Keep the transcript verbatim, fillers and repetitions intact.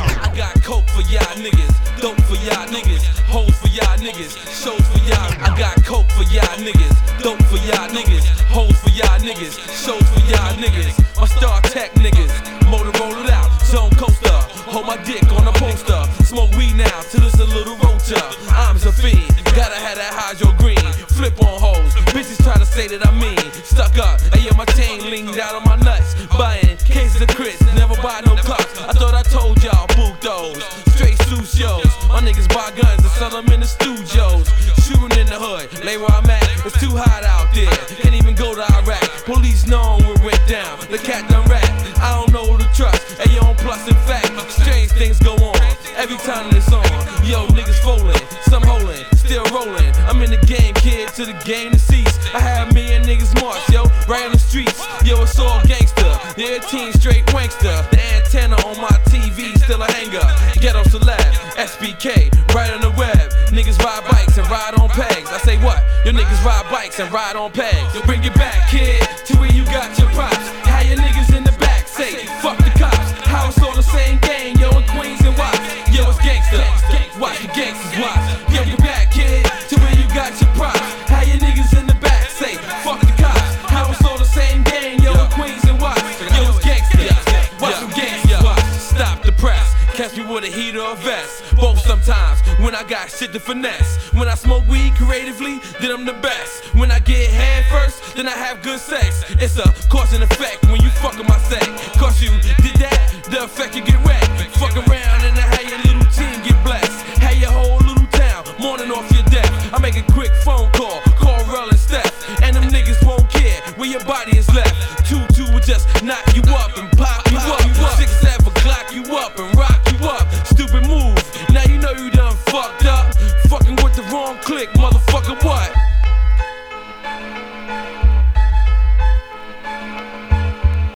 I got coke for y'all niggas, dope for y'all niggas, hoes for y'all niggas, shows for y'all. I got coke for y'all niggas, dope for y'all niggas, hoes for y'all niggas, shows for y'all niggas. My Star Tech niggas, Motorola out, zone coaster, hold my dick on a poster. Smoke weed now till it's a little rotor. I'm a fiend, gotta have that hydro green. Flip on hoes, bitches try to say that I mean. Stuck up, I hear my chain leaned out on my nuts. Buying cases of Chris, never buy no cups. I thought I told y'all, book those. Straight suit shows, my niggas buy guns and sell them in the studios. Shooting in the hood, lay where I'm at, it's too hot out there. Can't even go to Iraq, police know what went down. The cat done rat, I don't know who to trust. And you on plus in fact, strange things go on every time it's on. Yo, niggas folding, some holding, still rolling. I'm in the game, kid, to the game to cease. I had me and niggas march, yo, right on the streets. Yo, it's all gangster, yeah, team straight wankster. The antenna on my T V still a hanger. Ghetto celeb, S B K, right on the web. Niggas ride bikes and ride on pegs. I say what? Your niggas ride bikes and ride on pegs. Yo, bring it back, kid, to where you got your props. How your niggas in the back say, fuck the cops. How it's all the same gang, yo, in Queens and Watts. Yo, it's gangster, watch the gangsters watch. Yo, get back, kid, to where you got your props. How your niggas in the back say, fuck the cops. How it's all the same gang, yo, in Queens and Watts. Yo, it's gangster, watch them gangsters watch. Stop the press, catch me with a heater or vest. Both sometimes, when I got shit to finesse. When I smoke weed creatively, then I'm the best. When I get head first, then I have good sex. It's a cause and effect when you fuckin' my set. Cause you did that, the effect you get wrecked. Fuck around and I have your little team get blessed. Have your whole little town mourning off your death. I make a quick phone call, call Rel and Steph. And them niggas won't care where your body is left. Two-two will just knock you up and pop you up. Six-seven clock you up and rock you up. Stupid move, now you know you done fucked up. Fucking with the wrong click, motherfucker, what?